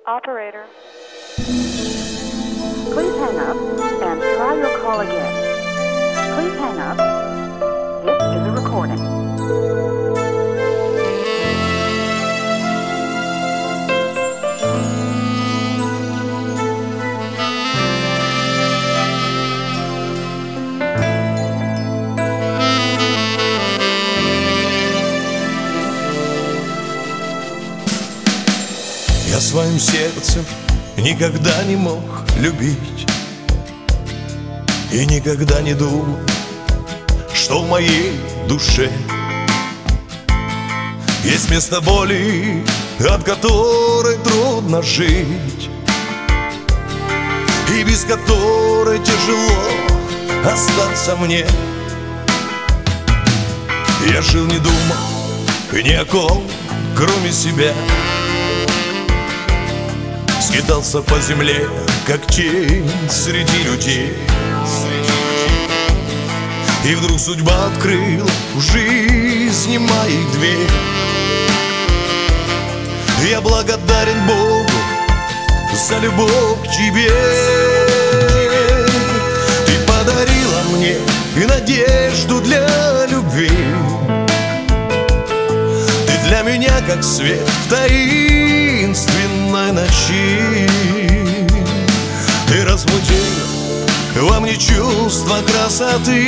Operator. Please hang up and try your call again. Please hang up. This is a recording. Я своим сердцем никогда не мог любить и никогда не думал, что в моей душе есть место боли, от которой трудно жить и без которой тяжело остаться мне. Я жил, не думал ни о ком, кроме себя. Скитался по земле, как тень среди людей. И вдруг судьба открыла в жизни моей дверь. Я благодарен Богу за любовь к тебе. Ты подарила мне и надежду для любви. Ты для меня как свет в таинственной ночи. Ты разбудила во мне чувство красоты.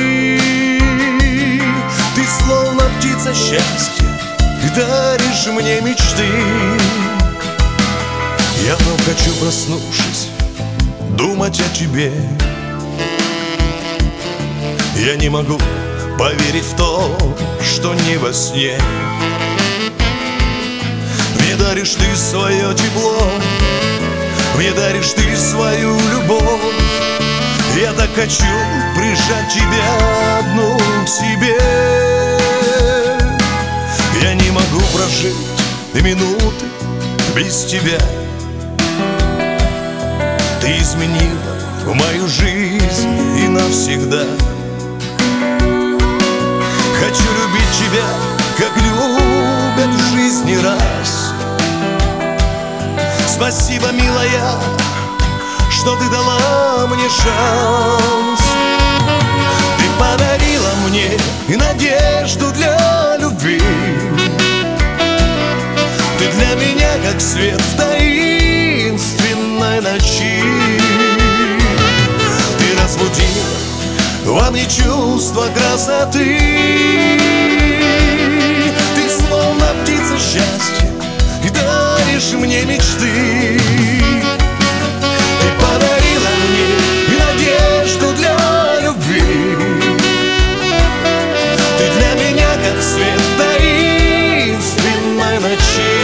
Ты словно птица счастья, ты даришь мне мечты. Я вновь хочу, проснувшись, думать о тебе. Я не могу поверить в то, что не во сне. Мне даришь ты свое тепло, мне даришь ты свою любовь. Я так хочу прижать тебя одну к себе. Я не могу прожить и минуты без тебя. Ты изменила мою жизнь и навсегда. Хочу любить тебя, как любят в жизни раз. Спасибо, милая, что ты дала мне шанс. Ты подарила мне и надежду для любви. Ты для меня как свет в таинственной ночи. Ты разбудила во мне чувство красоты. Ты словно птица счастья и даришь мне мечты. Ты подарила мне и надежду для любви. Ты для меня как свет в таинственной ночи.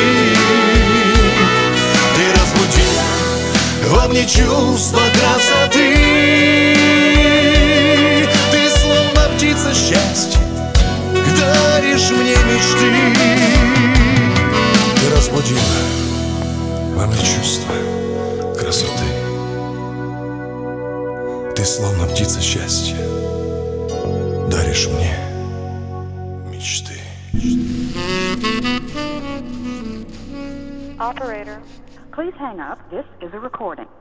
Ты разбудила во мне чувство красоты. Ты словно птица счастья, даришь мне мечты. Ты разбудила во мне чувство красоты. Ты словно птица счастья, даришь мне мечты. Operator. Please hang up. This is a recording.